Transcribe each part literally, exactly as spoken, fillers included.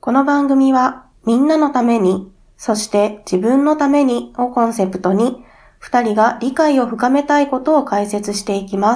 この番組はみんなのために、そして自分のためにをコンセプトに、二人が理解を深めたいことを解説していきます。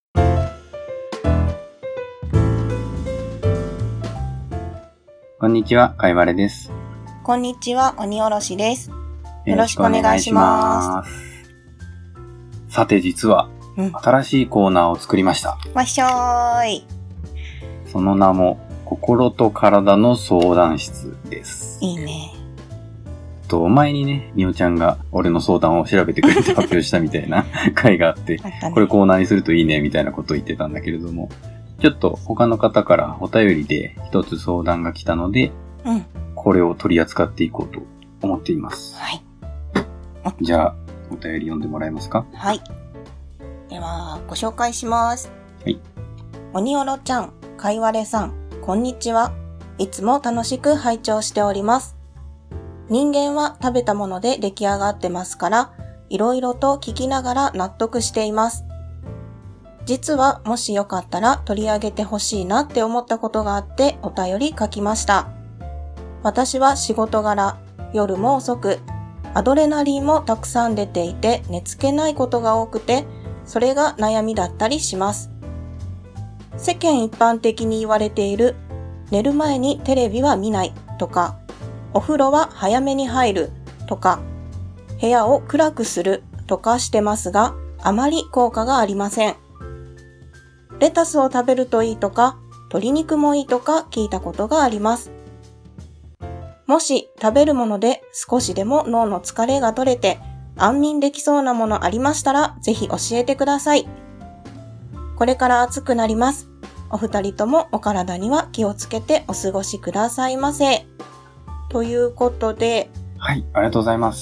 こんにちは、かいわれです。 こんにちは、鬼おろしです。よろしくお願いします。 さて実は、うん、新しいコーナーを作りました。 わっしょーい。 その名も、心と体の相談室です。 いいね。 と、前にね、みおちゃんが俺の相談を調べてくれて発表したみたいな回があって、あったね、これコーナーにするといいね、みたいなことを言ってたんだけれども、ちょっと他の方からお便りで一つ相談が来たので、うん、これを取り扱っていこうと思っています。 はい。 じゃあ、お便り読んでもらえますか？ はい。では、ご紹介します。 はい。 鬼おろちゃん、かいわれさん、こんにちは。いつも楽しく拝聴しております。人間は食べたもので出来上がってますから、いろいろと聞きながら納得しています。実はもしよかったら取り上げてほしいなって思ったことがあってお便り書きました。私は仕事柄、夜も遅く、アドレナリンもたくさん出ていて寝つけないことが多くて、それが悩みだったりします。世間一般的に言われている寝る前にテレビは見ないとか、お風呂は早めに入るとか、部屋を暗くするとかしてますが、あまり効果がありません。レタスを食べるといいとか、鶏肉もいいとか聞いたことがあります。もし食べるもので少しでも脳の疲れが取れて安眠できそうなものありましたら、ぜひ教えてください。これから暑くなります。お二人ともお体には気をつけてお過ごしくださいませ。ということで。 はい、ありがとうございます。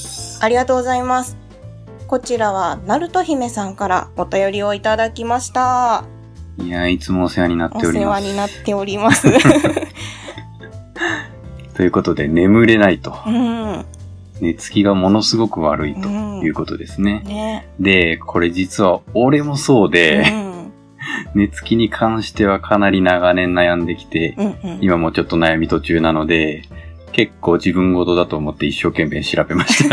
ありがとうございます。こちらは、なると姫さんからお便りをいただきました。 いや、いつもお世話になっております。 お世話になっております。 ということで、眠れないと。 うん、 寝つきがものすごく悪いということですね。 うん、ね。 で、これ実は俺もそうで、うん寝つきに関してはかなり長年悩んできて、うんうん、今もちょっと悩み途中なので、結構自分事だと思って一生懸命調べました。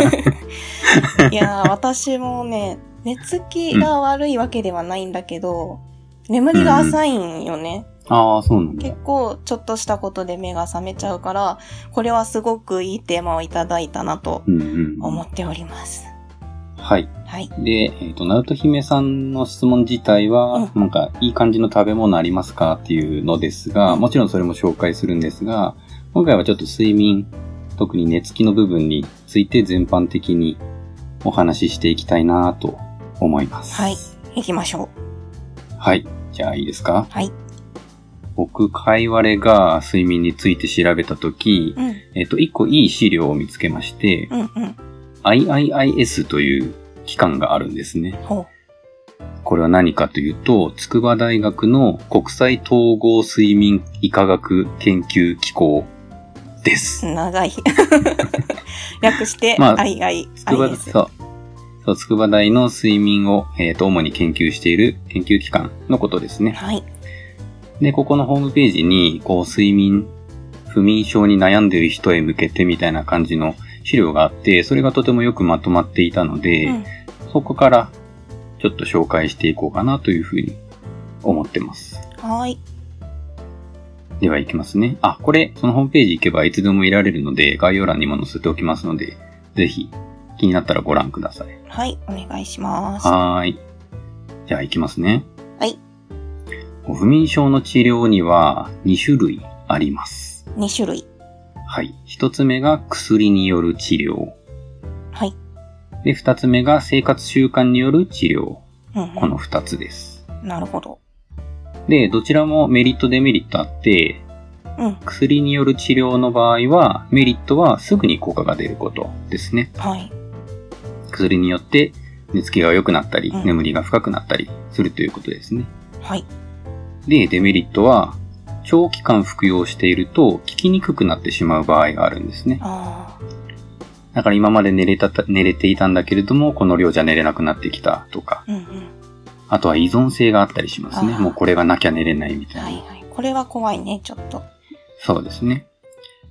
いやー、私もね、寝つきが悪いわけではないんだけど、うん、眠りが浅いんよね。 うん、ああ、そうなんだ。 結構ちょっとしたことで目が覚めちゃうから、これはすごくいいテーマをいただいたなと思っております。 うんうんはい。 はい。 で、えっと、なると姫さんの質問自体は、うん、なんか、いい感じの食べ物ありますかっていうのですが、うん、もちろんそれも紹介するんですが、今回はちょっと睡眠、特に寝つきの部分について全般的にお話ししていきたいなと思います。 はい。行きましょう。 はい。じゃあいいですか？ はい。 僕、かいわれが睡眠について調べたとき、うん、えっと、一個いい資料を見つけまして、 うんうんアイアイアイエス という機関があるんですね。 ほう。 これは何かというと、筑波大学の国際統合睡眠医科学研究機構です。 長い。略して、 まあ、 アイアイアイエス。 筑波、そう。そう、筑波大の睡眠を、えっと、主に研究している研究機関のことですね。 はい。 で、ここのホームページに、こう、睡眠、不眠症に悩んでいる人へ向けてみたいな感じの資料があって、それがとてもよくまとまっていたので、うん、そこからちょっと紹介していこうかなというふうに思ってます。 はい。 では行きますね。あ、これ、そのホームページ行けばいつでも見られるので、概要欄にも載せておきますので、ぜひ気になったらご覧ください。 はい、お願いします。 はーい。じゃあ行きますね。 はい。 不眠症の治療にはに種類あります。 に種類。 はい。一つ目が薬による治療。 はい。 で、二つ目が生活習慣による治療。 うんうん、 この二つです。 なるほど。 で、どちらもメリットデメリットあって、 うん、 薬による治療の場合は、メリットはすぐに効果が出ることですね。 はい。 薬によって寝つきが良くなったり、うん、眠りが深くなったりするということですね。 はい。 で、デメリットは、長期間服用していると効きにくくなってしまう場合があるんですね。 あだから今まで寝れた、寝れていたんだけれども、この量じゃ寝れなくなってきたとか、 うんうん、 あとは依存性があったりしますね。もうこれがなきゃ寝れないみたいな。 はいはい。これは怖いね、ちょっと。 そうですね。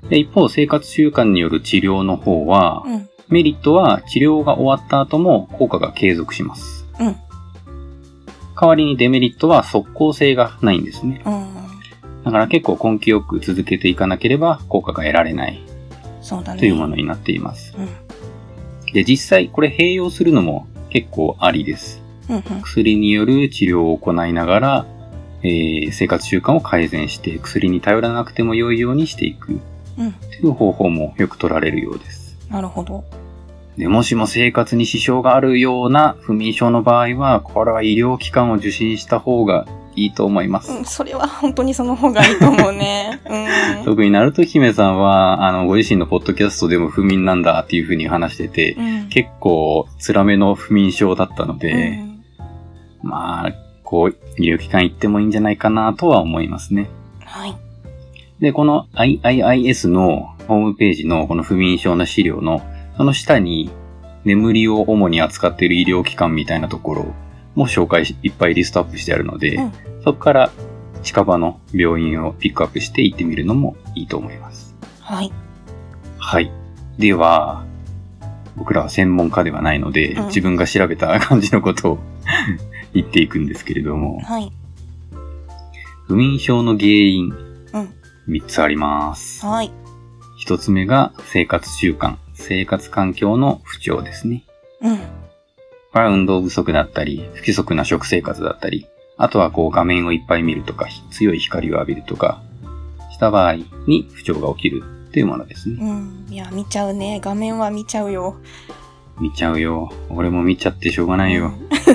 で一方、生活習慣による治療の方は、 うん、 メリットは治療が終わった後も効果が継続します。 うん、 代わりにデメリットは即効性がないんですね。 うん、 だから結構根気よく続けていかなければ効果が得られない、 そうだね、 というものになっています。 うん、 で、実際これ併用するのも結構ありです。 うんうん、 薬による治療を行いながら、えー、生活習慣を改善して薬に頼らなくても良いようにしていく、 うん、 という方法もよく取られるようです。 なるほど。 で、もしも生活に支障があるような不眠症の場合は、これは医療機関を受診した方がいいと思います。 うん、それは本当にその方がいいと思うね。うん、 特にナルト姫さんは、あの、ご自身のポッドキャストでも不眠なんだっていうふうに話してて、 うん、 結構辛めの不眠症だったので、 うん、 まあ、こう、医療機関行ってもいいんじゃないかなとは思いますね。 はい。 で、この アイアイアイエス のホームページのこの不眠症の資料のその下に眠りを主に扱っている医療機関みたいなところも紹介し、いっぱいリストアップしてあるので、うん、そこから近場の病院をピックアップして行ってみるのもいいと思います。 はい。 はい。では、僕らは専門家ではないので、うん、自分が調べた感じのことを言っていくんですけれども、 はい。 不眠症の原因、 うん、 みっつあります。 はい。 ひとつめが生活習慣、生活環境の不調ですね。 うん。 これは運動不足だったり、不規則な食生活だったり、あとはこう画面をいっぱい見るとか、強い光を浴びるとか、した場合に不調が起きるというものですね。 うん。いや、見ちゃうね。画面は見ちゃうよ。 見ちゃうよ。俺も見ちゃってしょうがないよ。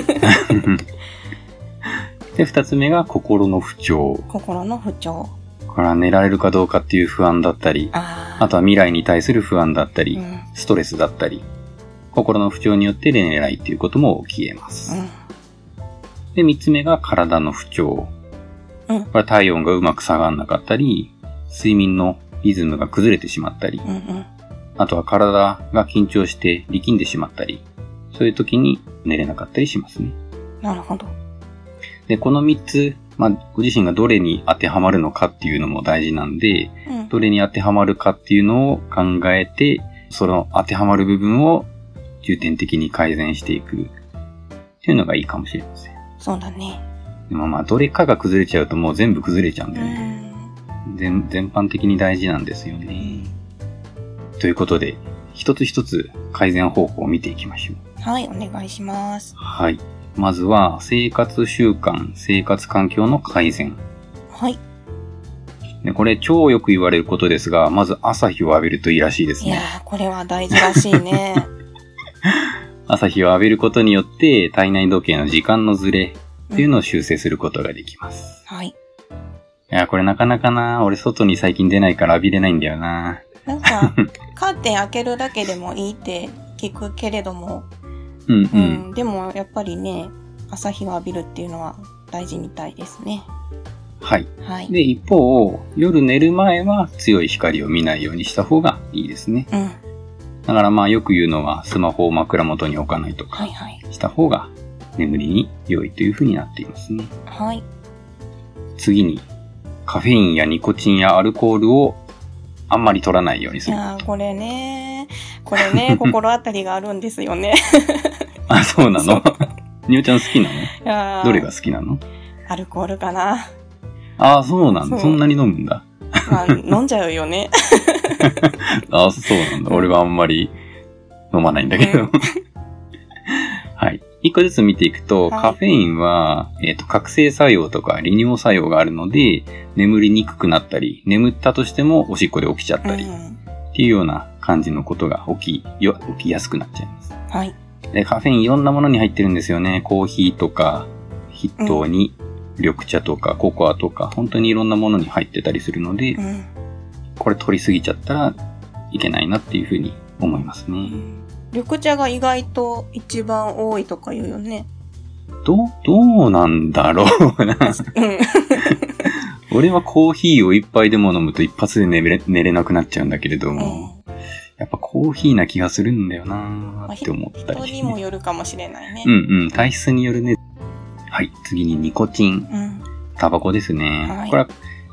で、二つ目が心の不調。 心の不調。 これは寝られるかどうかっていう不安だったり、あ, あとは未来に対する不安だったり、うん、ストレスだったり、心の不調によって寝れないっていうことも起き得ます。うん、で、三つ目が体の不調。うん、これは体温がうまく下がらなかったり、睡眠のリズムが崩れてしまったり、うんうん、あとは体が緊張して力んでしまったり、そういう時に寝れなかったりしますね。 なるほど。 で、この三つ、まあ、ご自身がどれに当てはまるのかっていうのも大事なんで、うん、どれに当てはまるかっていうのを考えて、その当てはまる部分を重点的に改善していくっていうのがいいかもしれません。 そうだね。 でもまあ、どれかが崩れちゃうともう全部崩れちゃうんだよね。うん、全、全般的に大事なんですよね。ということで、一つ一つ改善方法を見ていきましょう。 はい、お願いします。 はい。まずは、生活習慣、生活環境の改善。 はい。 で、これ超よく言われることですが、まず朝日を浴びるといいらしいですね。 いやー、これは大事らしいね。 朝日を浴びることによって、体内時計の時間のずれっていうのを修正することができます。 うん、はい。 いや、これなかなかな、俺外に最近出ないから浴びれないんだよな。 なんか、カーテン開けるだけでもいいって聞くけれども、 うんうんうん、でもやっぱりね、朝日を浴びるっていうのは大事みたいですね。 はい。 はい。 で、一方、夜寝る前は強い光を見ないようにした方がいいですね。 うん。 だからまあよく言うのはスマホを枕元に置かないとかした方が眠りに良いというふうになっていますね。 はい。 次に、カフェインやニコチンやアルコールをあんまり取らないようにする。 いやー、これね、これね、心当たりがあるんですよね。 あ、そうなの？におちゃん好きなの？ いやどれが好きなの？ アルコールかな。 ああ、そうなんだ。そんなに飲むんだ。 まあ、飲んじゃうよね。 ああ、そうなんだ。俺はあんまり飲まないんだけど。うん、はい。一個ずつ見ていくと、はい、カフェインは、えっと、覚醒作用とか利尿作用があるので、眠りにくくなったり、眠ったとしてもおしっこで起きちゃったり、うん、っていうような感じのことが起き、よ、起きやすくなっちゃいます。 はい。 で、カフェインいろんなものに入ってるんですよね。コーヒーとか、筆頭に、緑茶とか、ココアとか、本当にいろんなものに入ってたりするので、うん、これ取りすぎちゃったらいけないなっていうふうに思いますね。うん、 緑茶が意外と一番多いとか言うよね。 どう、どうなんだろうな。俺はコーヒーを一杯でも飲むと一発で寝れ、寝れなくなっちゃうんだけれども、うん、やっぱコーヒーな気がするんだよなーって思ったり、ね。 人にもよるかもしれないね。 うんうん、体質によるね。はい、次にニコチン。うん、タバコですね。はい、これは、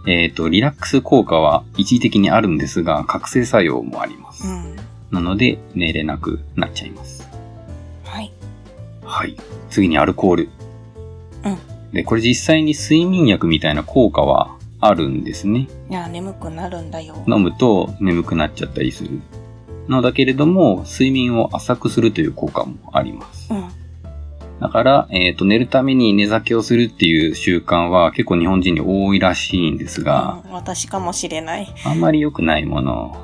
えっと、リラックス効果は一時的にあるんですが、覚醒作用もあります。うん、なので、寝れなくなっちゃいます。 はい。 はい。次にアルコール。 うん。 で、これ実際に睡眠薬みたいな効果はあるんですね。 いや、眠くなるんだよ。 飲むと眠くなっちゃったりする。のだけれども、睡眠を浅くするという効果もあります。 うん。 だから、えっと、寝るために寝酒をするっていう習慣は結構日本人に多いらしいんですが、 うん、私かもしれない。 あんまり良くないもの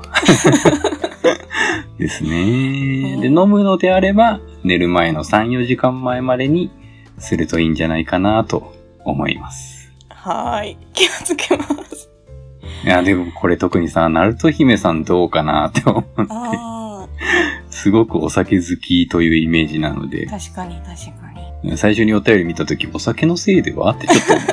ですね。で、飲むのであれば、寝る前のさん、よじかんまえまでにするといいんじゃないかなと思います。 はーい。気をつけます。 いや、でもこれ特にさ、ナルト姫さんどうかなって思って。 あすごくお酒好きというイメージなので。 確かに確かに。 最初にお便り見たとき、お酒のせいではってちょっと思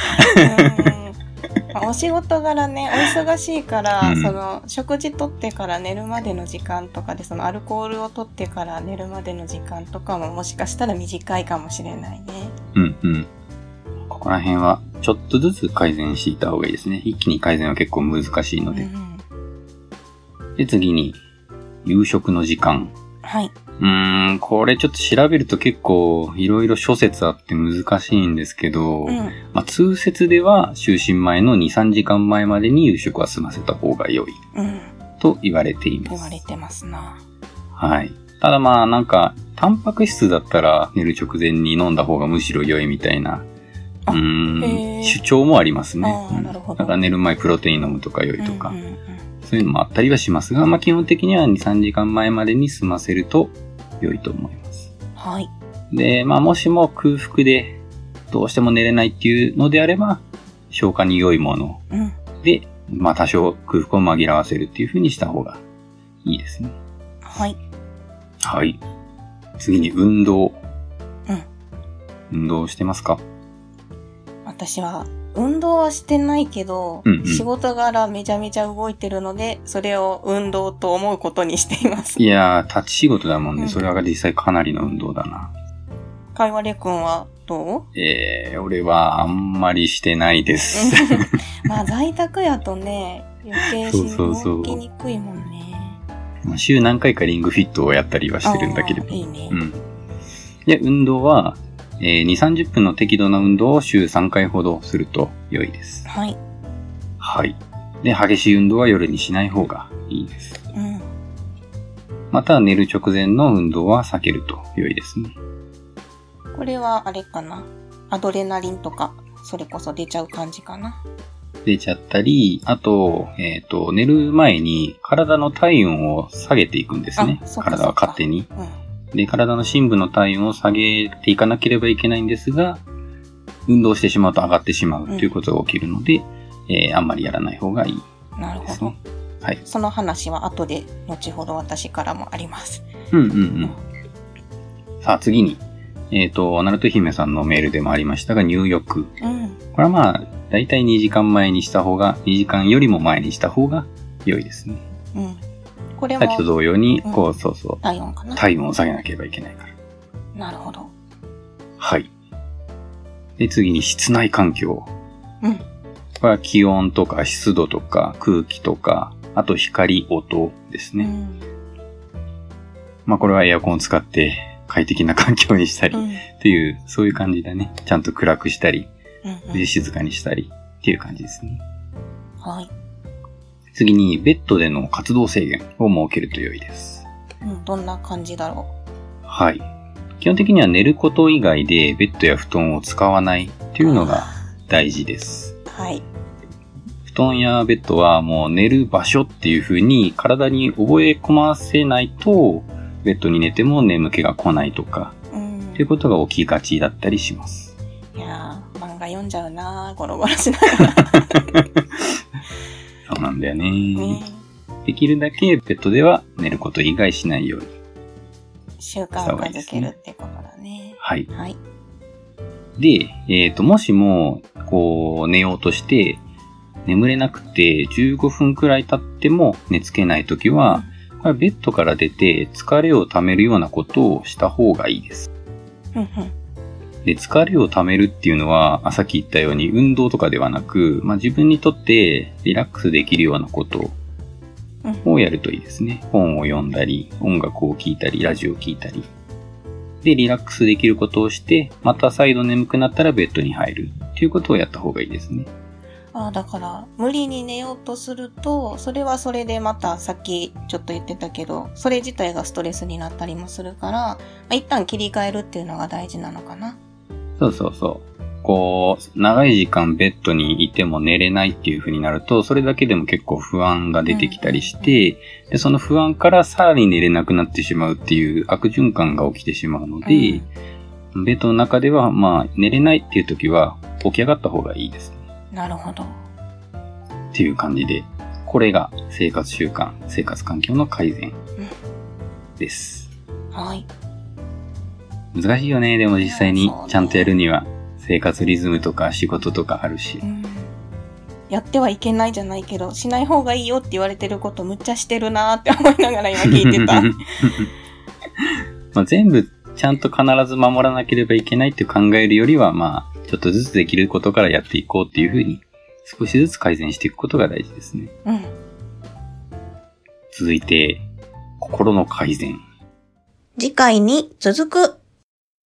って。お仕事柄ね、お忙しいから、うん、その、食事とってから寝るまでの時間とかで、そのアルコールをとってから寝るまでの時間とかももしかしたら短いかもしれないね。 うんうん。ここら辺は、ちょっとずつ改善していった方がいいですね。一気に改善は結構難しいので。うん、で、次に、夕食の時間。 はい。 うーん、これちょっと調べると結構いろいろ諸説あって難しいんですけど、うん、まあ、通説では就寝前のに、さんじかんまえまでに夕食は済ませた方が良い、うん、と言われています。 言われてますな。 はい。ただまあなんか、タンパク質だったら寝る直前に飲んだ方がむしろ良いみたいな、うーん、主張もありますね。 あ、なるほど。 だから寝る前プロテイン飲むとか良いとか、 うんうんうん、 そういうのもあったりはしますが、まあ基本的にはに、さんじかんまえまでに済ませると良いと思います。 はい。 で、まあもしも空腹でどうしても寝れないっていうのであれば、消化に良いもので、うん、まあ多少空腹を紛らわせるっていう風にした方がいいですね。 はい。 はい。次に運動。 うん。 運動してますか？ 私は運動はしてないけど、うんうん、仕事柄めちゃめちゃ動いてるので、それを運動と思うことにしています。 いやー、立ち仕事だもんね。うん、それは実際かなりの運動だな。 かいわれくんはどう？ えー、俺はあんまりしてないです。 まあ在宅やとね、余計し動きにくいもんね。 まあ、週何回かリングフィットをやったりはしてるんだけれど。 いいね。 うん。で、運動は、えー、に、さんじゅっぷんの適度な運動を週さんかいほどすると良いです。 はい。 はい。で、激しい運動は夜にしない方がいいです。 うん。 また、寝る直前の運動は避けると良いですね。 これはあれかな。アドレナリンとか、それこそ出ちゃう感じかな。 出ちゃったり、あと、えっと、寝る前に体の体温を下げていくんですね。体は勝手に。うん、で、体の深部の体温を下げていかなければいけないんですが、運動してしまうと上がってしまうということが起きるので、うん、えー、あんまりやらない方がいいですね。 なるほど。 はい。 その話は後で、後ほど私からもあります。 うんうんうん。うん、さあ次に、えっと、ナルト姫さんのメールでもありましたが、入浴。 うん、 これはまあ、だいたいにじかんまえにした方が、にじかんよりも前にした方が良いですね。 うん。これも。 さっきと同様に、こう、うん、そうそう。 体温かな。 体温を下げなければいけないから。 なるほど。 はい。で、次に室内環境。 うん。これは気温とか湿度とか空気とか、あと光、音ですね。うん、まあこれはエアコンを使って快適な環境にしたり、うん、っていう、そういう感じだね。ちゃんと暗くしたり、うんうん、で静かにしたりっていう感じですね。 はい。 次にベッドでの活動制限を設けると良いです。 うん、どんな感じだろう。はい。基本的には寝ること以外でベッドや布団を使わないっていうのが大事です。 はい。 布団やベッドはもう寝る場所っていう風に体に覚え込ませないと、ベッドに寝ても眠気が来ないとか、うん、っていうことが起きがちだったりします。 いやー、漫画読んじゃうなー、ゴロゴロしながら。 そうなんだよね、ね。できるだけベッドでは寝ること以外しないように。 習慣をづけるってことだね。 はい。 はい。 で、えっと、もしも、こう、寝ようとして、眠れなくてじゅうごふんくらい経っても寝つけないときは、うん、これベッドから出て疲れをためるようなことをした方がいいです。 うんうん、 で、疲れを溜めるっていうのは、さっき言ったように運動とかではなく、まあ、自分にとってリラックスできるようなことをやるといいですね。本を読んだり、音楽を聴いたり、ラジオを聴いたり。で、リラックスできることをして、また再度眠くなったらベッドに入るっていうことをやった方がいいですね。 ああ、だから、無理に寝ようとすると、それはそれでまたさっきちょっと言ってたけど、それ自体がストレスになったりもするから、まあ、一旦切り替えるっていうのが大事なのかな。 そうそうそう。こう、長い時間ベッドにいても寝れないっていう風になると、それだけでも結構不安が出てきたりして、で、その不安からさらに寝れなくなってしまうっていう悪循環が起きてしまうので、うん、ベッドの中では、まあ、寝れないっていう時は起き上がった方がいいですね。 なるほど。 っていう感じで、これが生活習慣、生活環境の改善です。 うん、はい。 難しいよね。でも実際にちゃんとやるには生活リズムとか仕事とかあるし、うん、 やってはいけないじゃないけど、しない方がいいよって言われてることむっちゃしてるなーって思いながら今聞いてた。 まあ全部ちゃんと必ず守らなければいけないって考えるよりは、まあちょっとずつできることからやっていこうっていうふうに少しずつ改善していくことが大事ですね。 うん。 続いて心の改善。 次回に続く。